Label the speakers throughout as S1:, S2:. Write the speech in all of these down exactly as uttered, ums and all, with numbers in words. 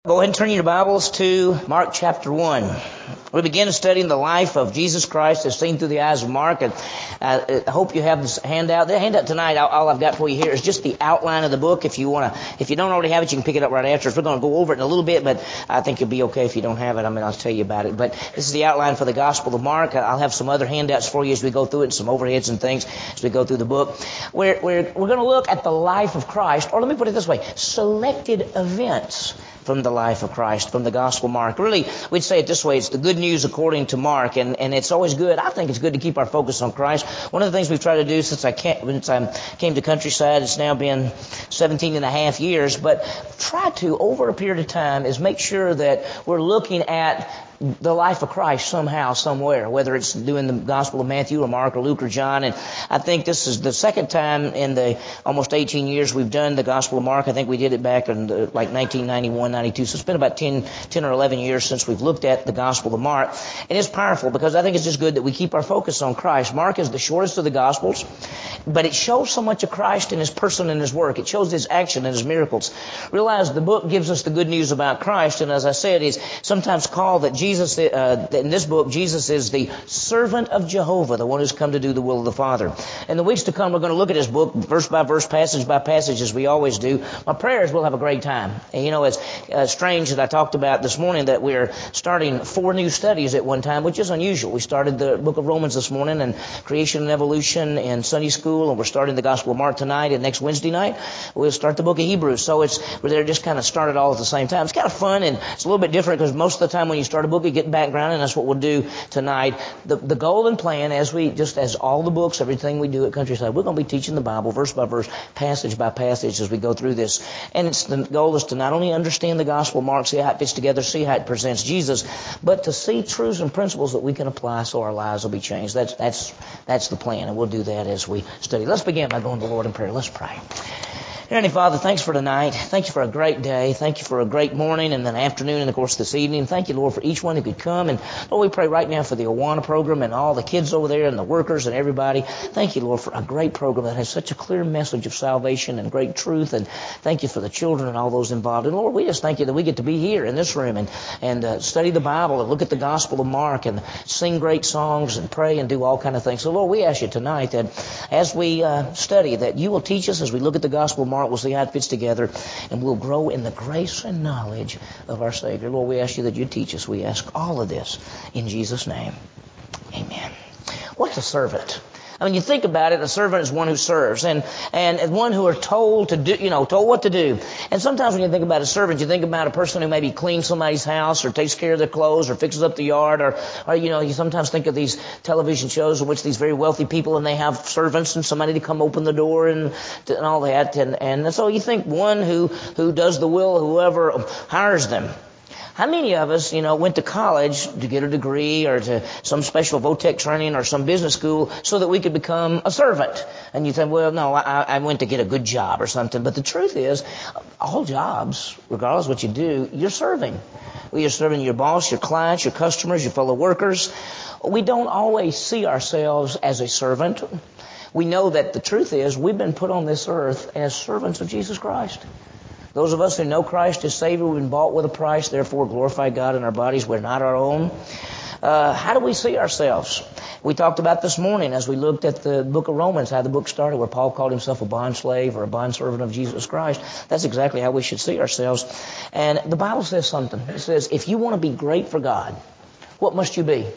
S1: Go ahead and turn your Bibles to Mark chapter one. We begin studying the life of Jesus Christ as seen through the eyes of Mark. And uh, I hope you have this handout. The handout tonight, all I've got for you here is just the outline of the book. If you want to, if you don't already have it, you can pick it up right after. We're going to go over it in a little bit, but I think you'll be okay if you don't have it. I mean, I'll tell you about it. But this is the outline for the Gospel of Mark. I'll have some other handouts for you as we go through it, some overheads and things as we go through the book. We're, we're, we're going to look at the life of Christ, or let me put it this way, selected events from the life of Christ, from the Gospel of Mark. Really, we'd say it this way, it's the good news according to Mark, and, and it's always good. I think it's good to keep our focus on Christ. One of the things we've tried to do since I, came, since I came to Countryside, it's now been seventeen and a half years, but try to, over a period of time, is make sure that we're looking at the life of Christ somehow, somewhere, whether it's doing the Gospel of Matthew or Mark or Luke or John. And I think this is the second time in the almost eighteen years we've done the Gospel of Mark. I think we did it back in the, like nineteen ninety-one, ninety-two. So it's been about ten, ten or eleven years since we've looked at the Gospel of Mark. And it's powerful because I think it's just good that we keep our focus on Christ. Mark is the shortest of the Gospels, but it shows so much of Christ in His person and His work. It shows His action and His miracles. Realize the book gives us the good news about Christ, and as I said, is sometimes called that Jesus Jesus, uh, in this book, Jesus is the servant of Jehovah, the one who's come to do the will of the Father. In the weeks to come, we're going to look at his book, verse by verse, passage by passage, as we always do. My prayer is we'll have a great time. And you know, it's uh, strange that I talked about this morning that we're starting four new studies at one time, which is unusual. We started the book of Romans this morning and creation and evolution in Sunday school, and we're starting the Gospel of Mark tonight, and next Wednesday night we'll start the book of Hebrews. So it's they're just kind of started all at the same time. It's kind of fun, and it's a little bit different because most of the time when you start a book, you get background, and that's what we'll do tonight. The, the goal and plan, as we just as all the books, everything we do at Countryside, we're going to be teaching the Bible verse by verse, passage by passage as we go through this. And it's the goal is to not only understand the Gospel of Mark, see how it fits together, see how it presents Jesus, but to see truths and principles that we can apply so our lives will be changed. That's that's that's the plan, and we'll do that as we study. Let's begin by going to the Lord in prayer. Let's pray. Heavenly Father, thanks for tonight. Thank you for a great day. Thank you for a great morning and then afternoon and, of course, this evening. Thank you, Lord, for each one who could come. And, Lord, we pray right now for the Awana program and all the kids over there and the workers and everybody. Thank you, Lord, for a great program that has such a clear message of salvation and great truth. And thank you for the children and all those involved. And, Lord, we just thank you that we get to be here in this room and, and uh, study the Bible and look at the Gospel of Mark and sing great songs and pray and do all kind of things. So, Lord, we ask you tonight that as we uh, study, that you will teach us as we look at the Gospel of Mark. We'll see how it fits together, and we'll grow in the grace and knowledge of our Savior. Lord, we ask you that you teach us. We ask all of this in Jesus' name. Amen. What's a servant? I mean, you think about it, a servant is one who serves, and, and one who are told to do, you know, told what to do. And sometimes when you think about a servant, you think about a person who maybe cleans somebody's house or takes care of their clothes or fixes up the yard, or, or, you know, you sometimes think of these television shows in which these very wealthy people and they have servants and somebody to come open the door and, and all that. And, and so you think one who, who does the will of whoever hires them. How many of us, you know, went to college to get a degree or to some special VOTEC training or some business school so that we could become a servant? And you think, well, no, I, I went to get a good job or something. But the truth is, all jobs, regardless of what you do, you're serving. Well, you're serving your boss, your clients, your customers, your fellow workers. We don't always see ourselves as a servant. We know that the truth is we've been put on this earth as servants of Jesus Christ. Those of us who know Christ as Savior, we've been bought with a price, therefore glorify God in our bodies. We're not our own. Uh, how do we see ourselves? We talked about this morning as we looked at the book of Romans, how the book started, where Paul called himself a bondslave or a bondservant of Jesus Christ. That's exactly how we should see ourselves. And the Bible says something. It says, if you want to be great for God, what must you be?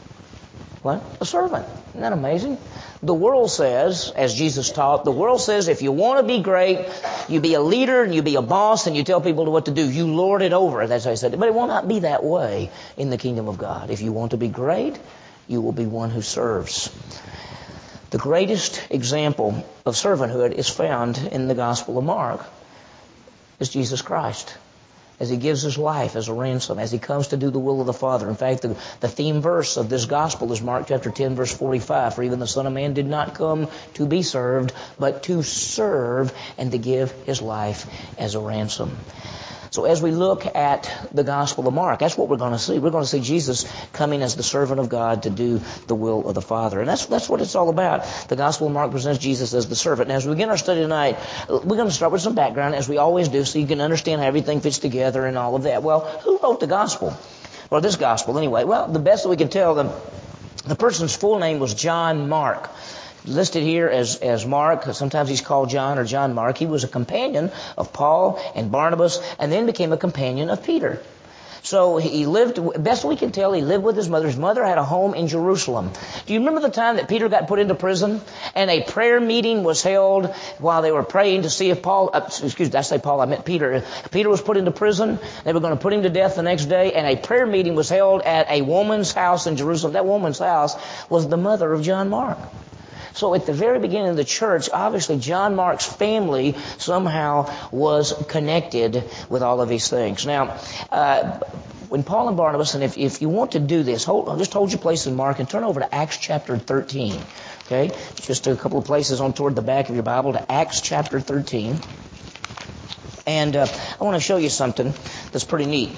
S1: What? A servant. Isn't that amazing? The world says, as Jesus taught, the world says if you want to be great, you be a leader and you be a boss and you tell people what to do. You lord it over. That's how I said it. But it will not be that way in the kingdom of God. If you want to be great, you will be one who serves. The greatest example of servanthood is found in the Gospel of Mark. It's Jesus Christ. As He gives His life as a ransom, as He comes to do the will of the Father. In fact, the, the theme verse of this gospel is Mark chapter ten, verse forty-five. For even the Son of Man did not come to be served, but to serve and to give His life as a ransom. So as we look at the Gospel of Mark, that's what we're going to see. We're going to see Jesus coming as the servant of God to do the will of the Father. And that's that's what it's all about. The Gospel of Mark presents Jesus as the servant. Now, as we begin our study tonight, we're going to start with some background, as we always do, so you can understand how everything fits together and all of that. Well, who wrote the Gospel? Well, this Gospel, anyway. Well, the best that we can tell, the, the person's full name was John Mark. Listed here as, as Mark. Sometimes he's called John or John Mark. He was a companion of Paul and Barnabas, and then became a companion of Peter. So he lived, best we can tell, he lived with his mother. His mother had a home in Jerusalem. Do you remember the time that Peter got put into prison and a prayer meeting was held while they were praying to see if Paul, uh, excuse me, I say Paul, I meant Peter. Peter was put into prison. They were going to put him to death the next day, and a prayer meeting was held at a woman's house in Jerusalem. That woman's house was the mother of John Mark. So at the very beginning of the church, obviously John Mark's family somehow was connected with all of these things. Now, uh, when Paul and Barnabas, and if, if you want to do this, hold, just hold your place in Mark and turn over to Acts chapter thirteen. Okay? Just a couple of places on toward the back of your Bible to Acts chapter thirteen. And uh, I want to show you something that's pretty neat.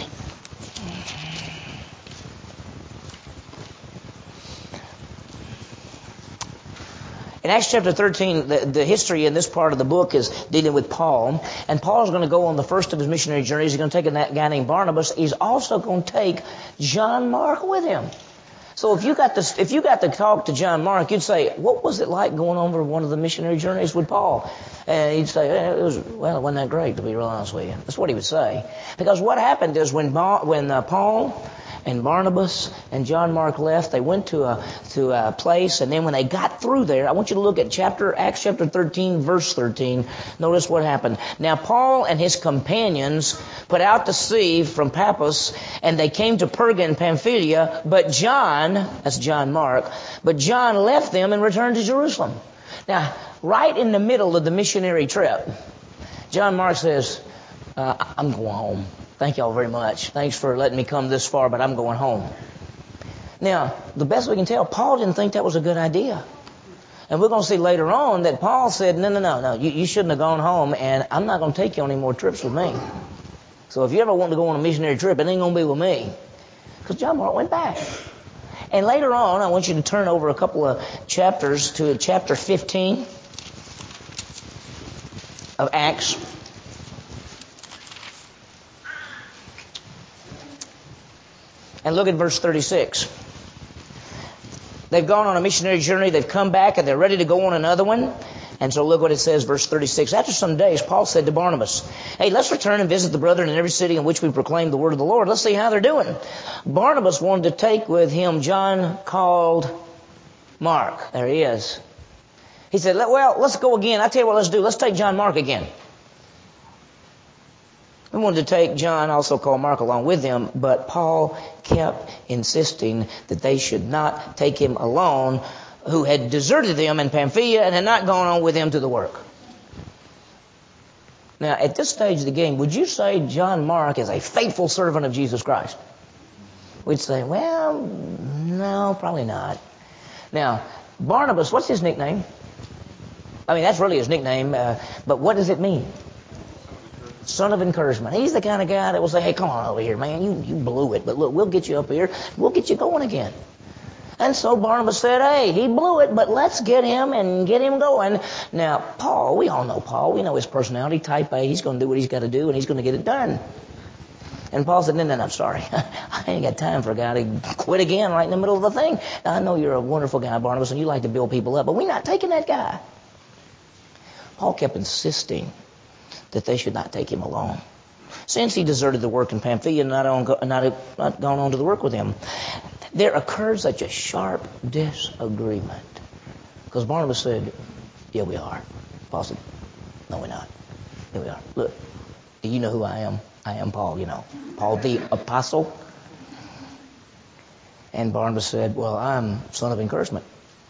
S1: In Acts chapter thirteen, the, the history in this part of the book is dealing with Paul. And Paul's going to go on the first of his missionary journeys. He's going to take a guy named Barnabas. He's also going to take John Mark with him. So if you got to, if you got to talk to John Mark, you'd say, what was it like going over one of the missionary journeys with Paul? And he'd say, eh, it was, well, it wasn't that great, to be real honest with you. That's what he would say. Because what happened is when, when uh, Paul and Barnabas and John Mark left, they went to a to a place, and then when they got through there, I want you to look at chapter Acts chapter thirteen, verse thirteen. Notice what happened. Now Paul and his companions put out to sea from Paphos, and they came to Perga in Pamphylia, but John, that's John Mark, but John left them and returned to Jerusalem. Now, right in the middle of the missionary trip, John Mark says, uh, I'm going home. Thank y'all very much. Thanks for letting me come this far, but I'm going home. Now, the best we can tell, Paul didn't think that was a good idea. And we're going to see later on that Paul said, no, no, no, no, you, you shouldn't have gone home, and I'm not going to take you on any more trips with me. So if you ever want to go on a missionary trip, it ain't going to be with me. Because John Mark went back. And later on, I want you to turn over a couple of chapters to chapter fifteen of Acts. And look at verse thirty-six. They've gone on a missionary journey. They've come back, and they're ready to go on another one. And so look what it says, verse thirty-six. After some days, Paul said to Barnabas, hey, let's return and visit the brethren in every city in which we proclaim the word of the Lord. Let's see how they're doing. Barnabas wanted to take with him John called Mark. There he is. He said, well, let's go again. I tell you what let's do. Let's take John Mark again. We wanted to take John, also called Mark, along with them, but Paul kept insisting that they should not take him alone, who had deserted them in Pamphylia and had not gone on with him to the work. Now, at this stage of the game, would you say John Mark is a faithful servant of Jesus Christ? We'd say, well, no, probably not. Now, Barnabas, what's his nickname? I mean, that's really his nickname, uh, but what does it mean? Son of encouragement. He's the kind of guy that will say, hey, come on over here, man. You, you blew it, but look, we'll get you up here. We'll get you going again. And so Barnabas said, hey, he blew it, but let's get him and get him going. Now, Paul, we all know Paul. We know his personality, type A. He's going to do what he's got to do, and he's going to get it done. And Paul said, no, no, no, I'm sorry. I ain't got time for a guy to quit again right in the middle of the thing. Now, I know you're a wonderful guy, Barnabas, and you like to build people up, but we're not taking that guy. Paul kept insisting that they should not take him along, since he deserted the work in Pamphylia and not, on, not, not gone on to the work with him. There occurred such a sharp disagreement. Because Barnabas said, yeah, we are. Paul said, no, we're not. Here we are. Look, do you know who I am? I am Paul, you know. Paul the apostle. And Barnabas said, well, I'm son of encouragement.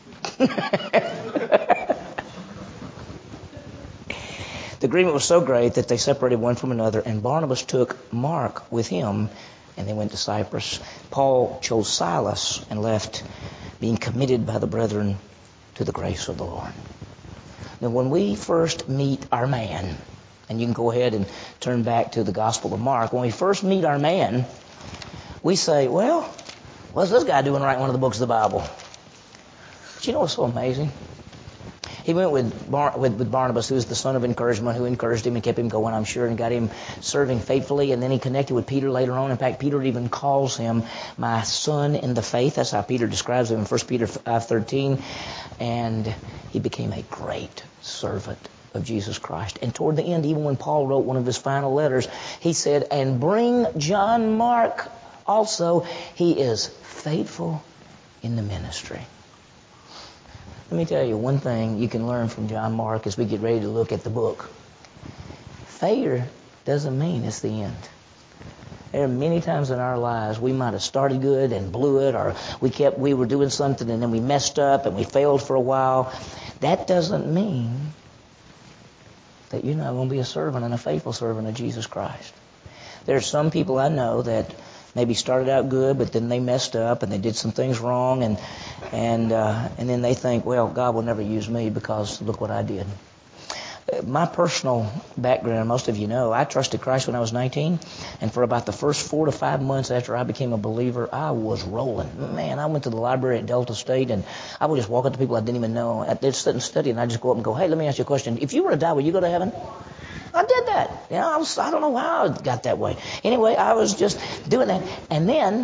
S1: The agreement was so great that they separated one from another, and Barnabas took Mark with him, and they went to Cyprus. Paul chose Silas and left, being committed by the brethren to the grace of the Lord. Now, when we first meet our man, And you can go ahead and turn back to the Gospel of Mark. When we first meet our man, we say, well, what's this guy doing writing one of the books of the Bible? But you know what's so amazing? He went with, Bar- with, with Barnabas, who was the son of encouragement, who encouraged him and kept him going, I'm sure, and got him serving faithfully. And then he connected with Peter later on. In fact, Peter even calls him my son in the faith. That's how Peter describes him in First Peter five thirteen. And he became a great servant of Jesus Christ. And toward the end, even when Paul wrote one of his final letters, he said, and bring John Mark also. He is faithful in the ministry. Let me tell you one thing you can learn from John Mark as we get ready to look at the book. Failure doesn't mean it's the end. There are many times in our lives we might have started good and blew it, or we kept we were doing something and then we messed up and we failed for a while. That doesn't mean that you're not going to be a servant and a faithful servant of Jesus Christ. There are some people I know that maybe started out good, but then they messed up and they did some things wrong, and and uh, and then they think, well, God will never use me because look what I did. My personal background, most of you know, I trusted Christ when I was nineteen, and for about the first four to five months after I became a believer, I was rolling. Man, I went to the library at Delta State, and I would just walk up to people I didn't even know. They'd sit and study, and I'd just go up and go, hey, let me ask you a question. If you were to die, will you go to heaven? I did that. You know, I was, I don't know how I got that way. Anyway, I was just doing that. And then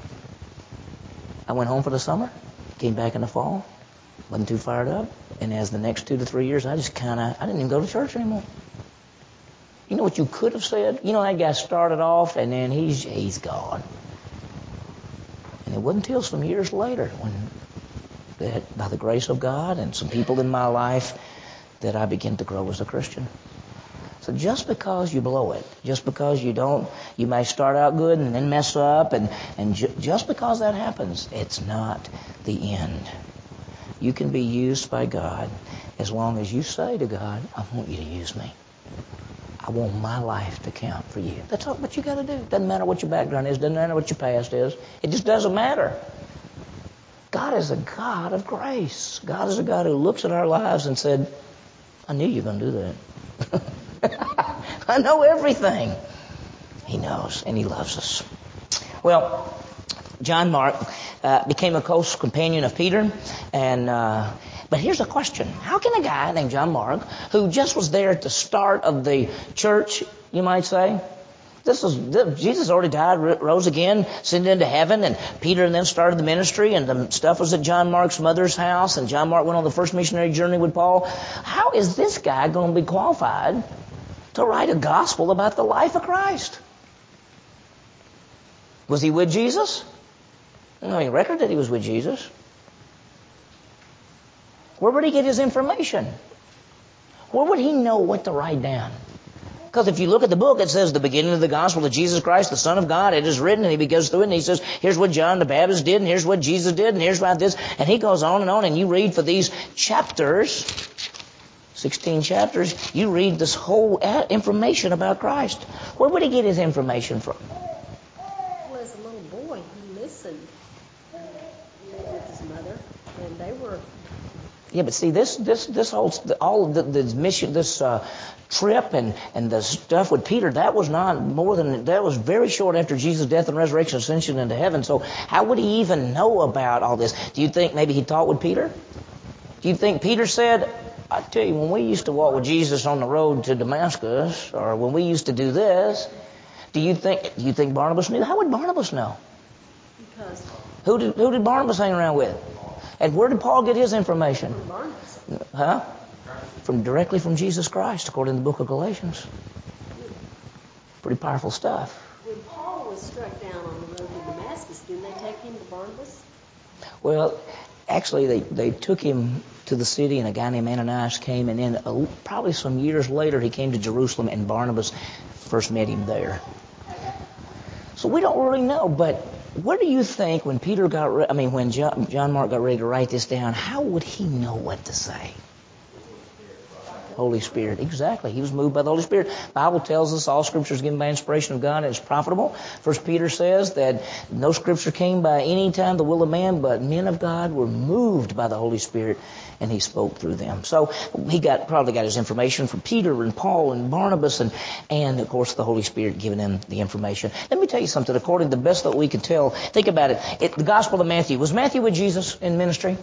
S1: I went home for the summer, came back in the fall, wasn't too fired up. And as the next two to three years, I just kind of, I didn't even go to church anymore. You know what you could have said? You know, that guy started off and then he's, he's gone. And it wasn't until some years later when, that by the grace of God and some people in my life, that I began to grow as a Christian. So just because you blow it, just because you don't, you may start out good and then mess up, and, and ju- just because that happens, it's not the end. You can be used by God as long as you say to God, I want you to use me. I want my life to count for you. That's all, what you got to do. Doesn't matter what your background is, doesn't matter what your past is. It just doesn't matter. God is a God of grace. God is a God who looks at our lives and said, I knew you were going to do that. I know everything. He knows, and he loves us. Well, John Mark uh, became a close companion of Peter, and uh, but here's a question. How can a guy named John Mark, who just was there at the start of the church, you might say, this was Jesus already died, rose again, ascended into heaven, and Peter and then started the ministry, and the stuff was at John Mark's mother's house, and John Mark went on the first missionary journey with Paul. How is this guy going to be qualified to write a gospel about the life of Christ? Was he with Jesus? No, he recorded that he was with Jesus. Where would he get his information? Where would he know what to write down? Because if you look at the book, it says the beginning of the gospel of Jesus Christ, the Son of God. It is written, and he goes through it, and he says, here's what John the Baptist did, and here's what Jesus did, and here's about this. And he goes on and on, and you read for these chapters, sixteen chapters, you read this whole information about Christ. Where would he get his information from?
S2: Well, as a little boy, he listened with his mother, and they were...
S1: Yeah, but see, this, this, this whole, all the, the mission, this uh, trip and, and the stuff with Peter, that was not more than, that was very short after Jesus' death and resurrection, ascension into heaven. So how would he even know about all this? Do you think maybe he taught with Peter? Do you think Peter said, I tell you, when we used to walk with Jesus on the road to Damascus, or when we used to do this, do you think, do you think Barnabas knew? How would Barnabas know?
S2: Because...
S1: Who did, who did Barnabas hang around with? And where did Paul get his information?
S2: From Barnabas.
S1: Huh? From directly from Jesus Christ, according to the book of Galatians. Pretty powerful stuff.
S2: When Paul was struck down on the road to Damascus, didn't they take him to Barnabas?
S1: Well, actually, they, they took him to the city, and a guy named Ananias came, and then uh, probably some years later, he came to Jerusalem, and Barnabas first met him there. So we don't really know, but what do you think when Peter got, re- I mean, when John, John Mark got ready to write this down, how would he know what to say? Holy Spirit. Exactly. He was moved by the Holy Spirit. The Bible tells us all Scripture is given by inspiration of God and is profitable. First Peter says that no Scripture came by any time the will of man, but men of God were moved by the Holy Spirit, and He spoke through them. So he got probably got his information from Peter and Paul and Barnabas, and, and of course the Holy Spirit giving him the information. Let me tell you something. According to the best that we can tell, think about it. it the Gospel of Matthew. Was Matthew with Jesus in ministry?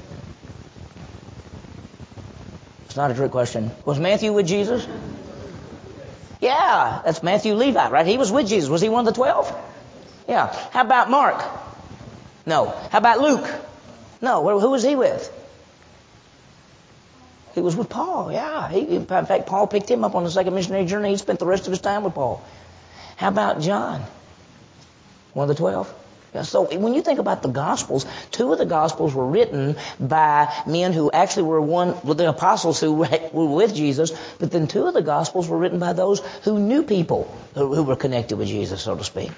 S1: It's not a trick question. Was Matthew with Jesus? Yeah, that's Matthew Levi, right? He was with Jesus. Was he one of the twelve? Yeah. How about Mark? No. How about Luke? No. Who was he with? He was with Paul, yeah. He, in fact, Paul picked him up on the second missionary journey. He spent the rest of his time with Paul. How about John? One of the twelve? Yeah, so when you think about the Gospels, two of the Gospels were written by men who actually were one with the apostles who were with Jesus, but then two of the Gospels were written by those who knew people who, who were connected with Jesus, so to speak.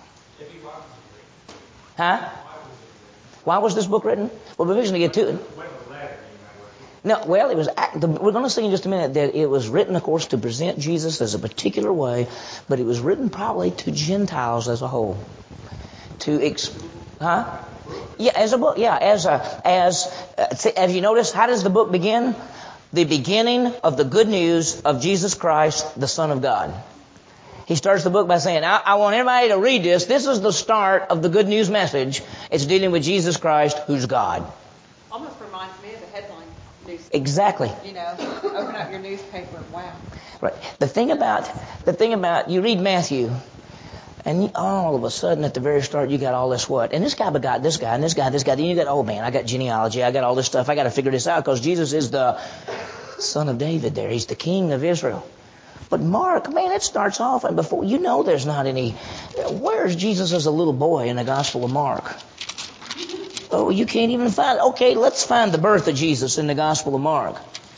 S1: Huh? Why was this book written? Well, we're fixing to get to it. No, well, it was. We're going to see in just a minute that it was written, of course, to present Jesus as a particular way, but it was written probably to Gentiles as a whole. To, ex, huh? Yeah, as a book. Yeah, as a as uh, as you notice, how does the book begin? The beginning of the good news of Jesus Christ, the Son of God. He starts the book by saying, I, I want everybody to read this. This is the start of the good news message. It's dealing with Jesus Christ, who's God.
S3: Almost reminds me of the headline news.
S1: Exactly.
S3: You know, open up your newspaper. Wow.
S1: Right. The thing about the thing about you read Matthew, and you, all of a sudden at the very start you got all this what? And this guy begot this guy, and this guy, this guy. Then you got, oh man, I got genealogy, I got all this stuff. I got to figure this out because Jesus is the Son of David. There, He's the King of Israel. But Mark, man, it starts off, and before you know, there's not any. Where's Jesus as a little boy in the Gospel of Mark? Oh, you can't even find. Okay, let's find the birth of Jesus in the Gospel of Mark.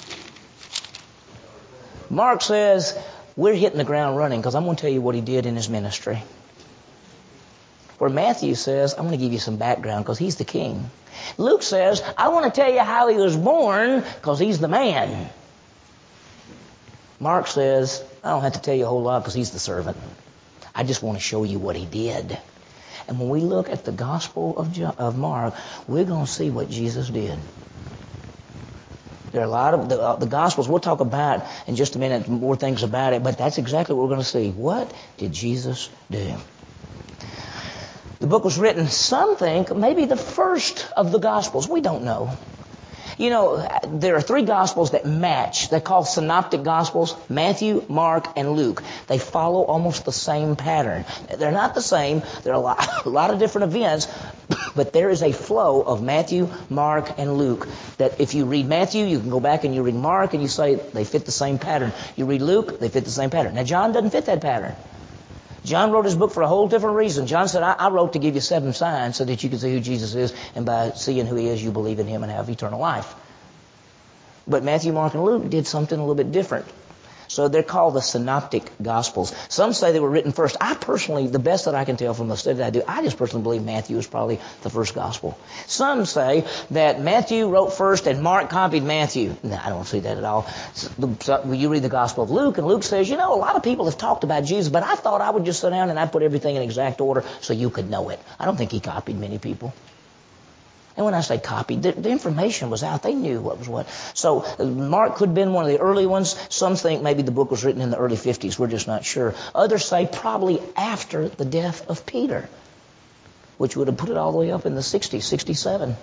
S1: Mark says we're hitting the ground running because I'm going to tell you what He did in His ministry. Where Matthew says, I'm going to give you some background because He's the King. Luke says, I want to tell you how He was born because He's the man. Mark says, I don't have to tell you a whole lot because He's the servant. I just want to show you what He did. And when we look at the Gospel of, Jo- of Mark, we're going to see what Jesus did. There are a lot of the, uh, the Gospels we'll talk about in just a minute, more things about it, but that's exactly what we're going to see. What did Jesus do? The book was written, some think, maybe the first of the Gospels. We don't know. You know, there are three Gospels that match. They're called synoptic Gospels, Matthew, Mark, and Luke. They follow almost the same pattern. They're not the same. There are a lot, a lot of different events, but there is a flow of Matthew, Mark, and Luke that if you read Matthew, you can go back and you read Mark, and you say they fit the same pattern. You read Luke, they fit the same pattern. Now, John doesn't fit that pattern. John wrote his book for a whole different reason. John said, I, I wrote to give you seven signs so that you can see who Jesus is, and by seeing who He is, you believe in Him and have eternal life. But Matthew, Mark, and Luke did something a little bit different. So they're called the synoptic Gospels. Some say they were written first. I personally, the best that I can tell from the study that I do, I just personally believe Matthew is probably the first Gospel. Some say that Matthew wrote first and Mark copied Matthew. No, I don't see that at all. So you read the Gospel of Luke, and Luke says, you know, a lot of people have talked about Jesus, but I thought I would just sit down and I'd put everything in exact order so you could know it. I don't think he copied many people. And when I say copied, the, the information was out. They knew what was what. So Mark could have been one of the early ones. Some think maybe the book was written in the early fifties. We're just not sure. Others say probably after the death of Peter, which would have put it all the way up in the sixties, sixty-seven.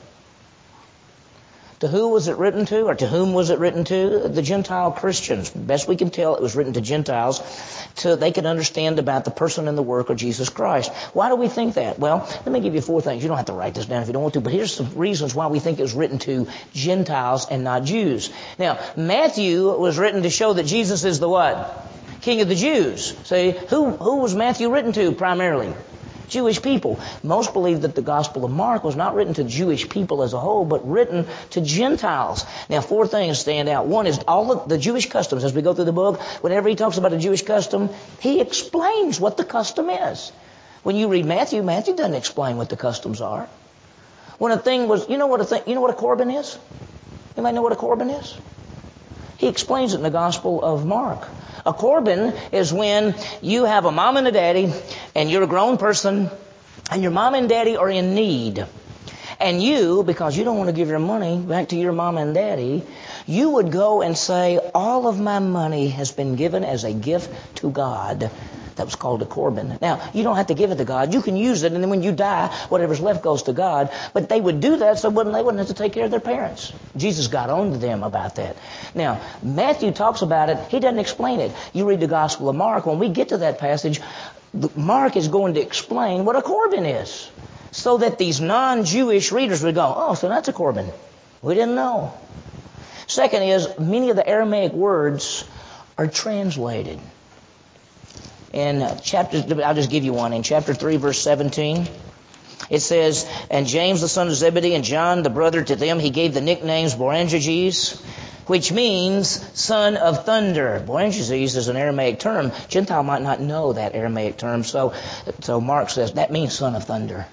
S1: To who was it written to, or to whom was it written to? The Gentile Christians. Best we can tell, it was written to Gentiles so they could understand about the person and the work of Jesus Christ. Why do we think that? Well, let me give you four things. You don't have to write this down if you don't want to, but here's some reasons why we think it was written to Gentiles and not Jews. Now, Matthew was written to show that Jesus is the what? King of the Jews. See, who, who was Matthew written to primarily? Jewish people. Most believe that the Gospel of Mark was not written to Jewish people as a whole, but written to Gentiles. Now, four things stand out. One is all of the Jewish customs. As we go through the book, whenever he talks about a Jewish custom, he explains what the custom is. When you read Matthew, Matthew doesn't explain what the customs are. When a thing was, you know what a thing, you know what a Corban is? Anybody know what a Corban is? He explains it in the Gospel of Mark. A Corban is when you have a mom and a daddy, and you're a grown person, and your mom and daddy are in need. And you, because you don't want to give your money back to your mom and daddy, you would go and say, all of my money has been given as a gift to God. That was called a Corban. Now, you don't have to give it to God. You can use it, and then when you die, whatever's left goes to God. But they would do that so they wouldn't have to take care of their parents. Jesus got on to them about that. Now, Matthew talks about it. He doesn't explain it. You read the Gospel of Mark. When we get to that passage, Mark is going to explain what a Corban is, so that these non-Jewish readers would go, oh, so that's a Corban. We didn't know. Second is, many of the Aramaic words are translated. In chapter, I'll just give you one. In chapter three, verse seventeen, it says, and James, the son of Zebedee, and John, the brother to them, he gave the nicknames Boanerges, which means son of thunder. Boanerges is an Aramaic term. Gentile might not know that Aramaic term, so, so Mark says that means son of thunder.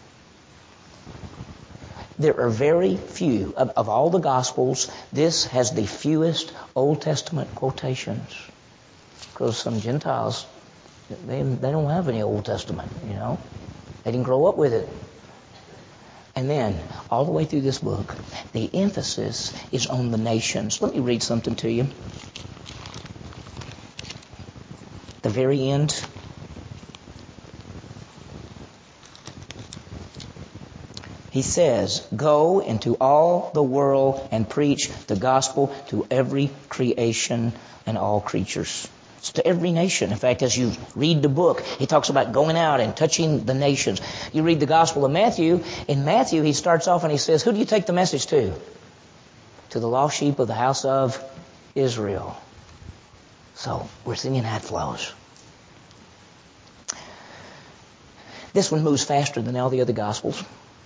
S1: There are very few, of, of all the Gospels, this has the fewest Old Testament quotations. Because some Gentiles, they, they don't have any Old Testament, you know. They didn't grow up with it. And then, all the way through this book, the emphasis is on the nations. Let me read something to you. The very end. He says, go into all the world and preach the gospel to every creation and all creatures. It's to every nation. In fact, as you read the book, he talks about going out and touching the nations. You read the Gospel of Matthew. In Matthew, he starts off and he says, who do you take the message to? To the lost sheep of the house of Israel. So, we're singing that flows. This one moves faster than all the other Gospels.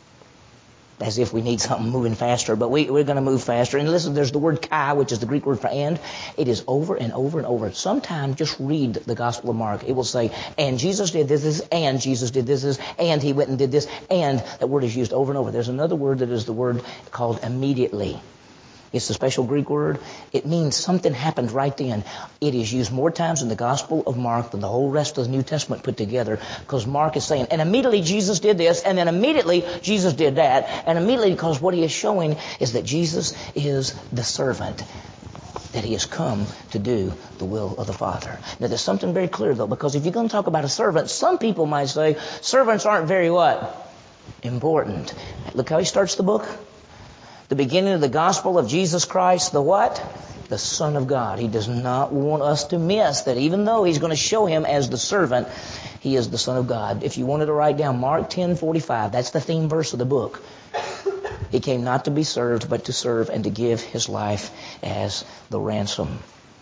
S1: As if we need something moving faster, but we, we're going to move faster. And listen, there's the word kai, which is the Greek word for and. It is over and over and over. Sometimes just read the Gospel of Mark. It will say, and Jesus did this, this, and Jesus did this, this, and he went and did this, and that word is used over and over. There's another word that is the word called immediately. It's a special Greek word. It means something happened right then. It is used more times in the Gospel of Mark than the whole rest of the New Testament put together, because Mark is saying, and immediately Jesus did this, and then immediately Jesus did that, and immediately, because what he is showing is that Jesus is the servant, that he has come to do the will of the Father. Now, there's something very clear, though, because if you're going to talk about a servant, some people might say, servants aren't very what? Important. Look how he starts the book. The beginning of the gospel of Jesus Christ, the what? The Son of God. He does not want us to miss that even though he's going to show him as the servant, he is the Son of God. If you wanted to write down Mark ten forty-five, that's the theme verse of the book. He came not to be served, but to serve and to give his life as the ransom.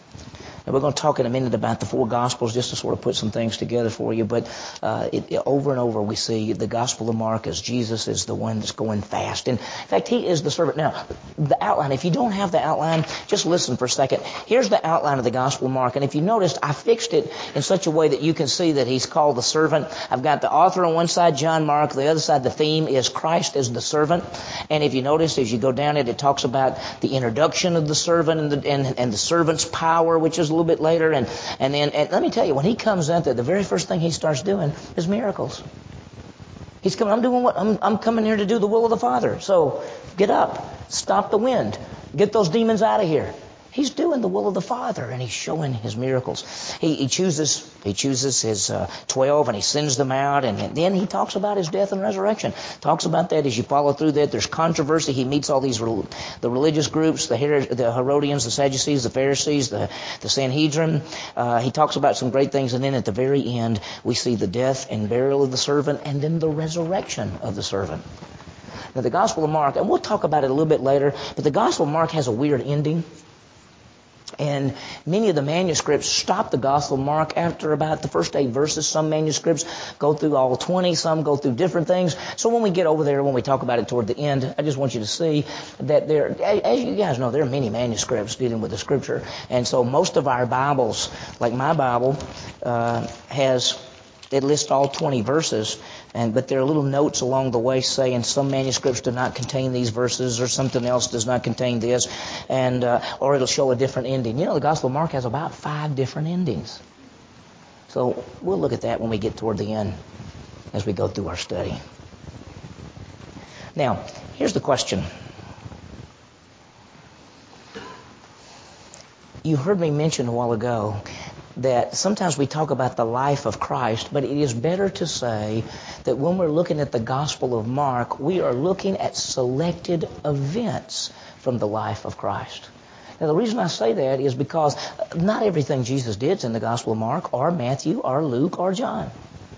S1: Now, we're going to talk in a minute about the four Gospels just to sort of put some things together for you. But uh, it, it, over and over we see the Gospel of Mark as Jesus is the one that's going fast. And in fact, he is the servant. Now, the outline, if you don't have the outline, just listen for a second. Here's the outline of the Gospel of Mark. And if you noticed, I fixed it in such a way that you can see that he's called the servant. I've got the author on one side, John Mark. The other side, the theme is Christ as the servant. And if you notice, as you go down it, it talks about the introduction of the servant and the, and, and the servant's power, which is a little bit later. And, and then, and let me tell you, when he comes out there, the very first thing he starts doing is miracles. He's coming, I'm doing what? I'm, I'm coming here to do the will of the Father. So get up, stop the wind, get those demons out of here. He's doing the will of the Father, and he's showing his miracles. He, he chooses he chooses his uh, twelve, and he sends them out, and, and then he talks about his death and resurrection. Talks about that as you follow through that. There's controversy. He meets all these the religious groups, the, Her- the Herodians, the Sadducees, the Pharisees, the, the Sanhedrin. Uh, he talks about some great things, and then at the very end, we see the death and burial of the servant, and then the resurrection of the servant. Now, the Gospel of Mark, and we'll talk about it a little bit later, but the Gospel of Mark has a weird ending. And many of the manuscripts stop the Gospel of Mark after about the first eight verses. Some manuscripts go through all twenty. Some go through different things. So when we get over there, when we talk about it toward the end, I just want you to see that there, as you guys know, there are many manuscripts dealing with the Scripture. And so most of our Bibles, like my Bible, uh, has It lists all twenty verses, and but there are little notes along the way saying some manuscripts do not contain these verses, or something else does not contain this, and uh, or it'll show a different ending. You know, the Gospel of Mark has about five different endings. So we'll look at that when we get toward the end as we go through our study. Now, here's the question. You heard me mention a while ago that sometimes we talk about the life of Christ, but it is better to say that when we're looking at the Gospel of Mark, we are looking at selected events from the life of Christ. Now, the reason I say that is because not everything Jesus did is in the Gospel of Mark or Matthew or Luke or John.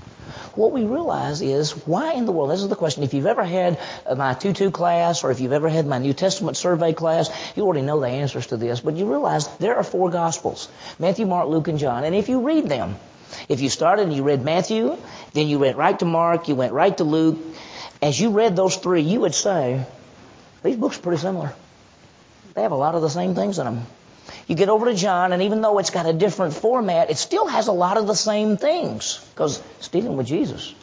S1: What we realize is, why in the world, this is the question, if you've ever had my two two class or if you've ever had my New Testament survey class, you already know the answers to this, but you realize there are four Gospels, Matthew, Mark, Luke, and John, and if you read them, if you started and you read Matthew, then you went right to Mark, you went right to Luke, as you read those three, you would say, these books are pretty similar. They have a lot of the same things in them. You get over to John, and even though it's got a different format, it still has a lot of the same things, because it's dealing with Jesus.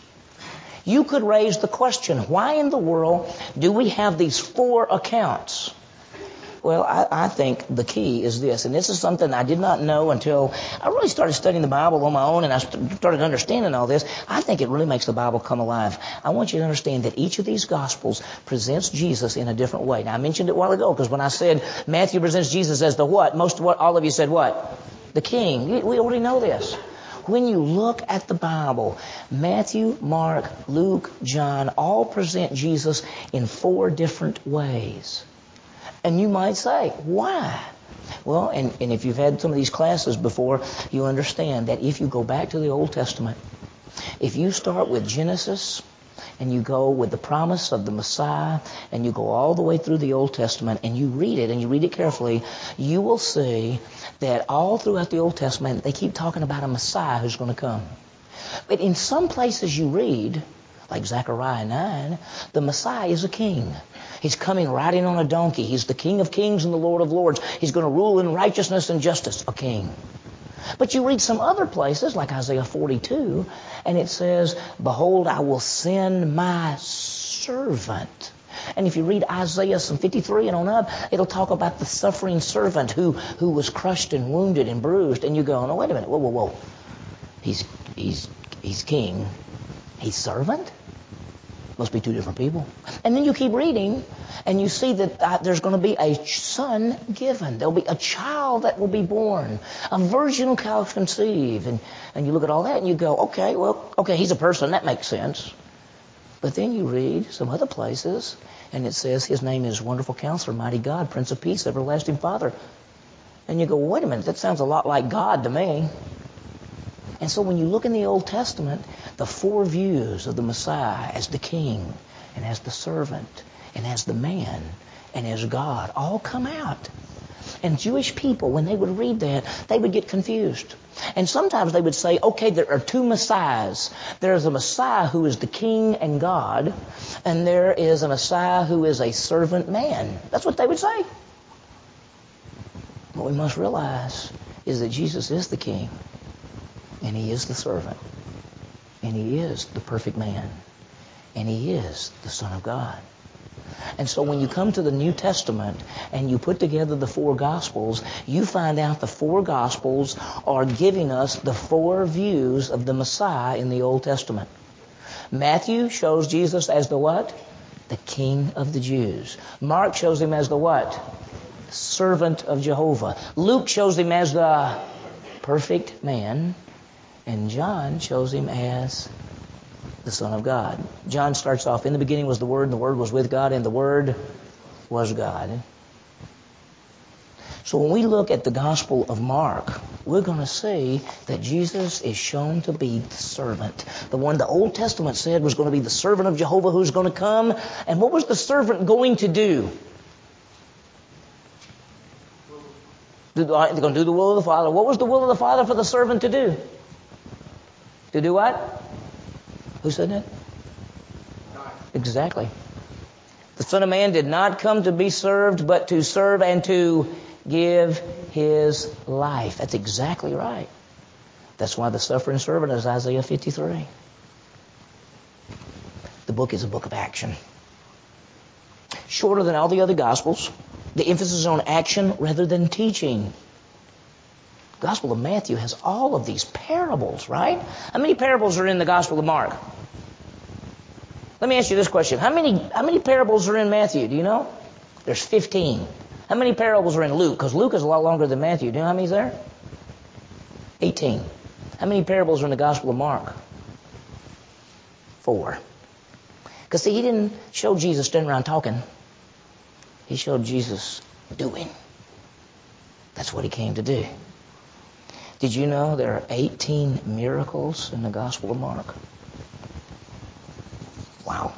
S1: You could raise the question, why in the world do we have these four accounts? Well, I, I think the key is this, and this is something I did not know until I really started studying the Bible on my own, and I started understanding all this. I think it really makes the Bible come alive. I want you to understand that each of these Gospels presents Jesus in a different way. Now, I mentioned it a while ago, because when I said Matthew presents Jesus as the what, most of what, all of you said what? The King. We already know this. When you look at the Bible, Matthew, Mark, Luke, John all present Jesus in four different ways. And you might say, why? Well, and, and if you've had some of these classes before, you understand that if you go back to the Old Testament, if you start with Genesis and you go with the promise of the Messiah and you go all the way through the Old Testament and you read it and you read it carefully, you will see that all throughout the Old Testament they keep talking about a Messiah who's going to come. But in some places you read, like Zechariah nine, the Messiah is a king. He's coming riding on a donkey. He's the King of kings and the Lord of lords. He's going to rule in righteousness and justice, a king. But you read some other places, like Isaiah forty-two, and it says, behold, I will send my servant. And if you read Isaiah some fifty-three and on up, it'll talk about the suffering servant who, who was crushed and wounded and bruised. And you go, no, wait a minute, whoa, whoa, whoa. He's, he's, he's king. He's servant? Must be two different people. And then you keep reading, and you see that uh, there's going to be a son given. There'll be a child that will be born. A virgin will conceive. And, and you look at all that, and you go, okay, well, okay, he's a person. That makes sense. But then you read some other places, and it says his name is Wonderful Counselor, Mighty God, Prince of Peace, Everlasting Father. And you go, well, wait a minute, that sounds a lot like God to me. And so when you look in the Old Testament, the four views of the Messiah as the king and as the servant and as the man and as God all come out. And Jewish people, when they would read that, they would get confused. And sometimes they would say, okay, there are two Messiahs. There is a Messiah who is the king and God, and there is a Messiah who is a servant man. That's what they would say. What we must realize is that Jesus is the king. And he is the servant. And he is the perfect man. And he is the Son of God. And so when you come to the New Testament and you put together the four Gospels, you find out the four Gospels are giving us the four views of the Messiah in the Old Testament. Matthew shows Jesus as the what? The King of the Jews. Mark shows him as the what? Servant of Jehovah. Luke shows him as the perfect man. And John shows him as the Son of God. John starts off, in the beginning was the Word, and the Word was with God, and the Word was God. So when we look at the Gospel of Mark, we're going to see that Jesus is shown to be the servant. The one the Old Testament said was going to be the servant of Jehovah who's going to come. And what was the servant going to do? They're going to do the will of the Father. What was the will of the Father for the servant to do? To do what? Who said that? Exactly. The Son of Man did not come to be served, but to serve and to give his life. That's exactly right. That's why the suffering servant is Isaiah fifty-three. The book is a book of action. Shorter than all the other Gospels. The emphasis is on action rather than teaching. The Gospel of Matthew has all of these parables, right? How many parables are in the Gospel of Mark? Let me ask you this question. How many, how many parables are in Matthew? Do you know? There's fifteen. How many parables are in Luke? Because Luke is a lot longer than Matthew. Do you know how many's there? eighteen. How many parables are in the Gospel of Mark? Four. Because see, he didn't show Jesus standing around talking. He showed Jesus doing. That's what he came to do. Did you know there are eighteen miracles in the Gospel of Mark? Wow.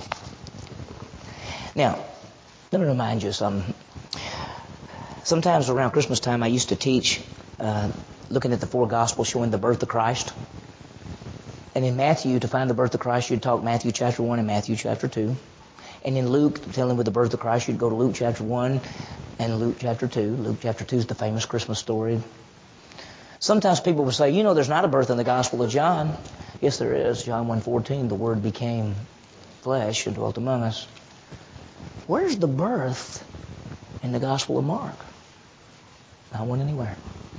S1: Now, let me remind you something. Sometimes around Christmas time, I used to teach, uh, looking at the four Gospels showing the birth of Christ. And in Matthew, to find the birth of Christ, you'd talk Matthew chapter one and Matthew chapter two. And in Luke, telling with the birth of Christ, you'd go to Luke chapter one and Luke chapter two. Luke chapter two is the famous Christmas story. Sometimes people will say, you know, there's not a birth in the Gospel of John. Yes, there is. John one fourteen, the Word became flesh and dwelt among us. Where's the birth in the Gospel of Mark? Not one anywhere.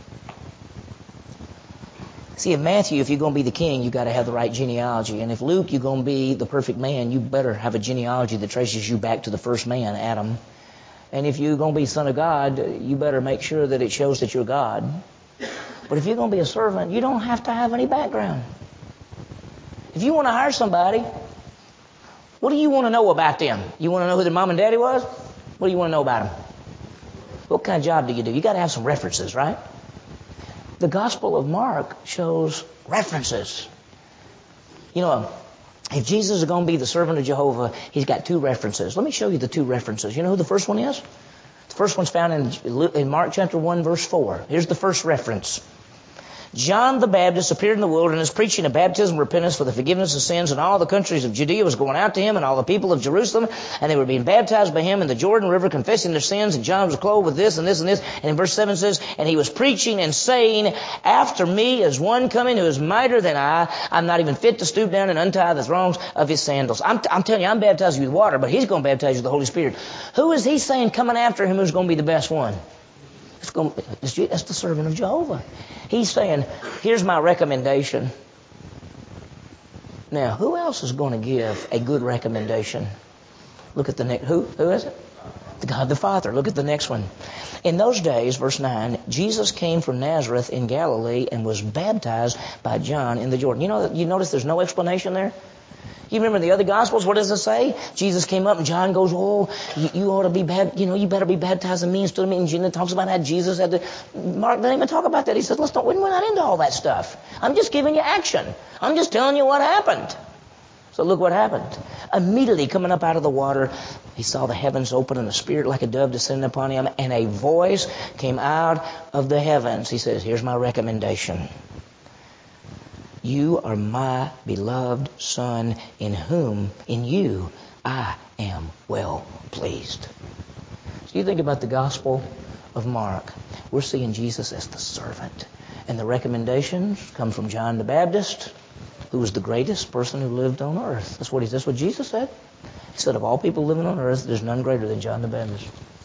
S1: See, in Matthew, if you're going to be the king, you've got to have the right genealogy. And if Luke, you're going to be the perfect man, you better have a genealogy that traces you back to the first man, Adam. And if you're going to be son of God, you better make sure that it shows that you're God. But if you're going to be a servant, you don't have to have any background. If you want to hire somebody, what do you want to know about them? You want to know who their mom and daddy was? What do you want to know about them? What kind of job do you do? You got to have some references, right? The Gospel of Mark shows references. You know, if Jesus is going to be the servant of Jehovah, he's got two references. Let me show you the two references. You know who the first one is? The first one's found in, in Mark chapter one, verse four. Here's the first reference. John the Baptist appeared in the wilderness preaching a baptism of repentance for the forgiveness of sins, and all the countries of Judea was going out to him, and all the people of Jerusalem, and they were being baptized by him in the Jordan River, confessing their sins, and John was clothed with this and this and this. And in verse seven says, and he was preaching and saying, after me is one coming who is mightier than I. I'm not even fit to stoop down and untie the thongs of his sandals. I'm, I'm telling you, I'm baptizing you with water, but he's going to baptize you with the Holy Spirit. Who is he saying coming after him who's going to be the best one? It's going, it's, that's the servant of Jehovah. He's saying, here's my recommendation. Now, who else is going to give a good recommendation? Look at the next. Who? Who is it? The God the Father. Look at the next one. In those days, verse nine, Jesus came from Nazareth in Galilee and was baptized by John in the Jordan. You know, you notice there's no explanation there? You remember the other Gospels, what does it say? Jesus came up and John goes, oh, you, you ought to be bad, you know, you better be baptizing me instead of me. And John talks about how Jesus had to, Mark doesn't even talk about that. He says, let's not, we're not into all that stuff. I'm just giving you action. I'm just telling you what happened. So look what happened. Immediately coming up out of the water, he saw the heavens open and a spirit like a dove descending upon him, and a voice came out of the heavens. He says, here's my recommendation. You are my beloved Son, in whom, in you, I am well pleased. So you think about the Gospel of Mark. We're seeing Jesus as the servant. And the recommendations come from John the Baptist, who was the greatest person who lived on earth. That's what he, that's what Jesus said. He said, of all people living on earth, there's none greater than John the Baptist.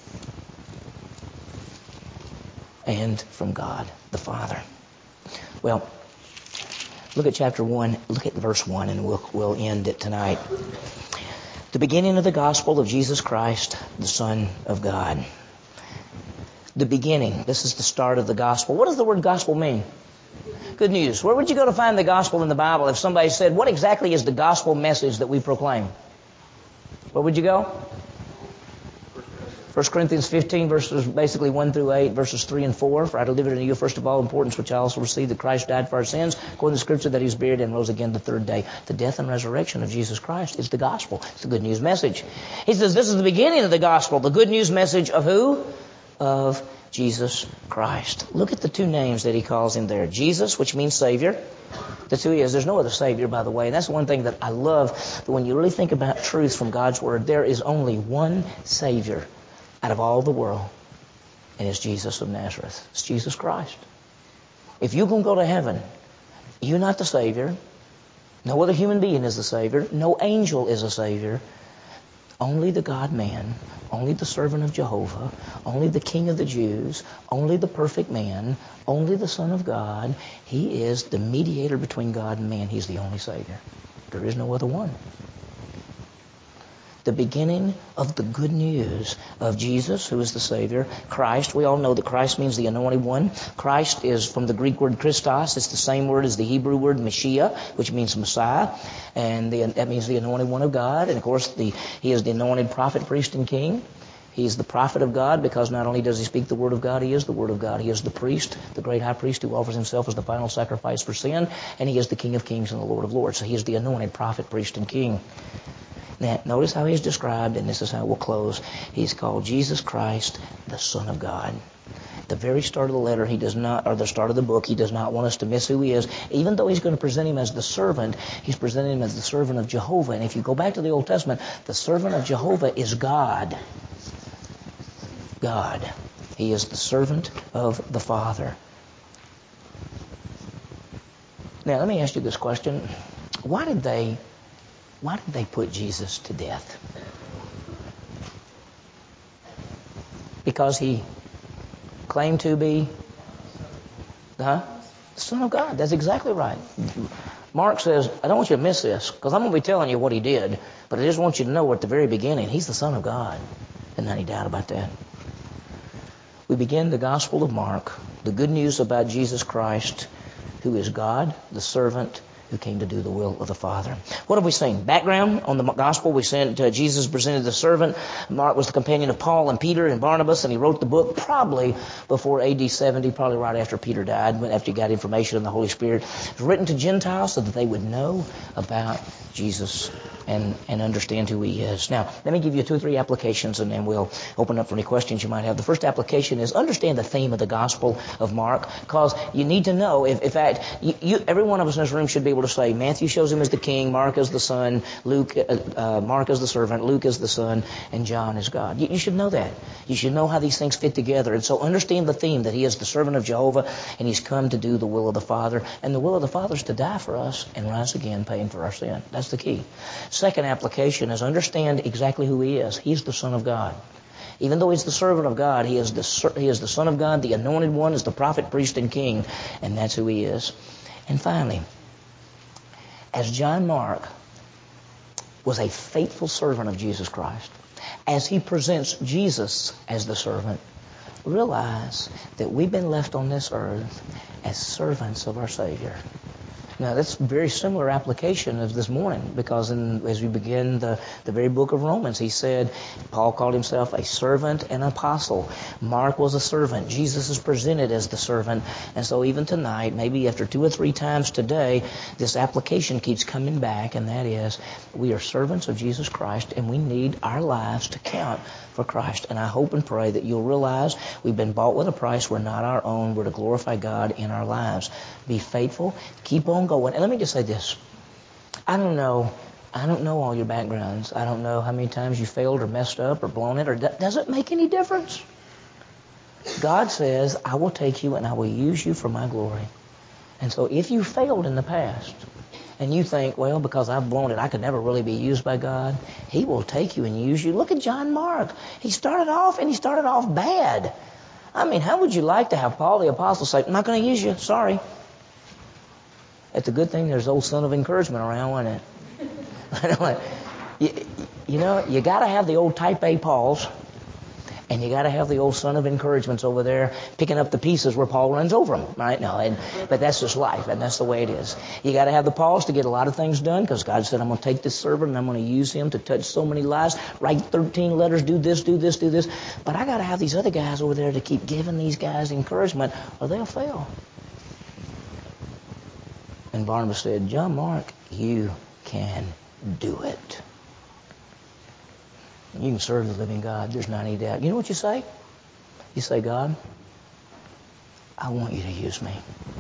S1: And from God the Father. Well, look at chapter one. Look at verse one, and we'll, we'll end it tonight. The beginning of the gospel of Jesus Christ, the Son of God. The beginning. This is the start of the gospel. What does the word gospel mean? Good news. Where would you go to find the gospel in the Bible if somebody said, what exactly is the gospel message that we proclaim? Where would you go? First Corinthians fifteen, verses basically one through eight, verses three and four. For I delivered unto you first of all importance, which I also received, that Christ died for our sins, according to the Scripture, that he was buried and rose again the third day. The death and resurrection of Jesus Christ is the gospel. It's the good news message. He says this is the beginning of the gospel. The good news message of who? Of Jesus Christ. Look at the two names that he calls him there. Jesus, which means Savior. That's who he is. There's no other Savior, by the way. And that's one thing that I love, that when you really think about truth from God's Word, there is only one Savior out of all the world, and it's Jesus of Nazareth. It's Jesus Christ. If you're going to go to heaven, You're not the Savior. No other human being is the Savior. No angel is a Savior. Only the God-man, only the servant of Jehovah, only the King of the Jews, only the perfect man, only the Son of God. He is the mediator between God and man. He's the only Savior. There is no other one. The beginning of the good news of Jesus, who is the Savior, Christ. We all know that Christ means the anointed one. Christ is from the Greek word Christos. It's the same word as the Hebrew word Mashiach, which means Messiah. And the, that means the anointed one of God. And of course, the, he is the anointed prophet, priest, and king. He's the prophet of God because not only does he speak the word of God, he is the word of God. He is the priest, the great high priest who offers himself as the final sacrifice for sin. And he is the King of kings and the Lord of lords. So he is the anointed prophet, priest, and king. Now, notice how he's described, and this is how we'll close. He's called Jesus Christ, the Son of God. At the very start of the letter, he does not, or the start of the book, he does not want us to miss who he is. Even though he's going to present him as the servant, he's presenting him as the servant of Jehovah. And if you go back to the Old Testament, the servant of Jehovah is God. God. He is the servant of the Father. Now, let me ask you this question. Why did they... Why did they put Jesus to death? Because he claimed to be huh? the Son of God. That's exactly right. Mark says, I don't want you to miss this, because I'm going to be telling you what he did, but I just want you to know at the very beginning, he's the Son of God. Isn't any doubt about that? We begin the Gospel of Mark, the good news about Jesus Christ, who is God, the servant, who came to do the will of the Father. What have we seen? Background on the gospel. We sent uh, Jesus presented the servant. Mark was the companion of Paul and Peter and Barnabas, and he wrote the book probably before A D seventy, probably right after Peter died, after he got information and the Holy Spirit. It was written to Gentiles so that they would know about Jesus and, and understand who he is. Now, let me give you two or three applications, and then we'll open up for any questions you might have. The first application is understand the theme of the Gospel of Mark, because you need to know, if, in fact, you, you, every one of us in this room should be able to say, Matthew shows him as the king, Mark as the son, Luke, uh, uh, Mark as the servant, Luke as the son, and John as God. You, you should know that. You should know how these things fit together. And so understand the theme that he is the servant of Jehovah, and he's come to do the will of the Father. And the will of the Father is to die for us and rise again, paying for our sin. That's the key. Second application is understand exactly who he is. He's the Son of God. Even though he's the servant of God, he is the he is the Son of God. The anointed one is the prophet, priest, and king, and that's who he is. And finally, as John Mark was a faithful servant of Jesus Christ, as he presents Jesus as the servant, realize that we've been left on this earth as servants of our Savior. Now, that's a very similar application of this morning, because in, as we begin the, the very book of Romans, he said, Paul called himself a servant and apostle. Mark was a servant. Jesus is presented as the servant. And so even tonight, maybe after two or three times today, this application keeps coming back, and that is, we are servants of Jesus Christ, and we need our lives to count for Christ. And I hope and pray that you'll realize we've been bought with a price. We're not our own. We're to glorify God in our lives. Be faithful. Keep on going. And let me just say this. I don't know. I don't know all your backgrounds. I don't know how many times you failed or messed up or blown it. Or does it make any difference? God says, I will take you and I will use you for my glory. And so if you failed in the past, and you think, well, because I've blown it, I could never really be used by God, he will take you and use you. Look at John Mark. He started off, and he started off bad. I mean, how would you like to have Paul the Apostle say, I'm not going to use you, sorry. It's a good thing there's old son of encouragement around, isn't it? you, you know, you got to have the old type A Pauls, and you got to have the old son of encouragements over there picking up the pieces where Paul runs over them, right? No, and, but that's just life, and that's the way it is. You got to have the Pauls to get a lot of things done, because God said, I'm going to take this servant and I'm going to use him to touch so many lives, write thirteen letters, do this, do this, do this. But I got to have these other guys over there to keep giving these guys encouragement, or they'll fail. And Barnabas said, John Mark, you can do it. You can serve the living God. There's not any doubt. You know what you say? You say, God, I want you to use me.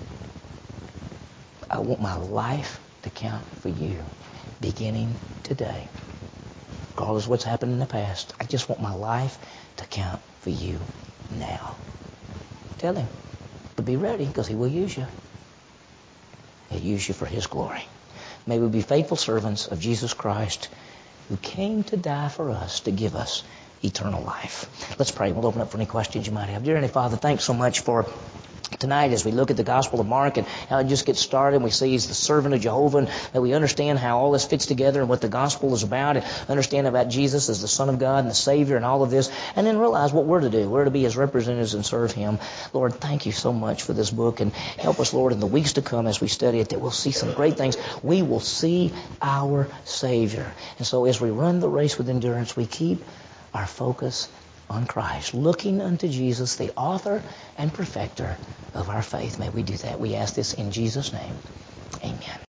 S1: I want my life to count for you, beginning today. Regardless of what's happened in the past, I just want my life to count for you now. Tell him to be ready, because he will use you. He'll use you for His glory. May we be faithful servants of Jesus Christ, who came to die for us to give us eternal life. Let's pray. We'll open up for any questions you might have. Dear Heavenly Father, thanks so much for tonight as we look at the Gospel of Mark and how it just gets started. We see He's the servant of Jehovah, and that we understand how all this fits together and what the Gospel is about, and understand about Jesus as the Son of God and the Savior and all of this, and then realize what we're to do. We're to be His representatives and serve Him. Lord, thank you so much for this book, and help us, Lord, in the weeks to come as we study it, that we'll see some great things. We will see our Savior. And so as we run the race with endurance, we keep our focus on Christ, looking unto Jesus, the author and perfecter of our faith. May we do that. We ask this in Jesus' name. Amen.